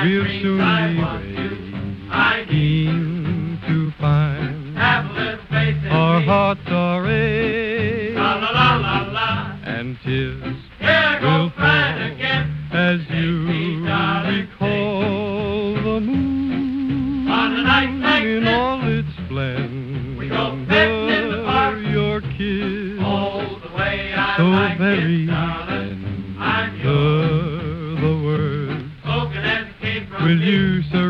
we'll soon be waking to find our hearts are aching, and tears will fall as you recall the moon in all its splendor, your kiss so very tender, the words will you surrender?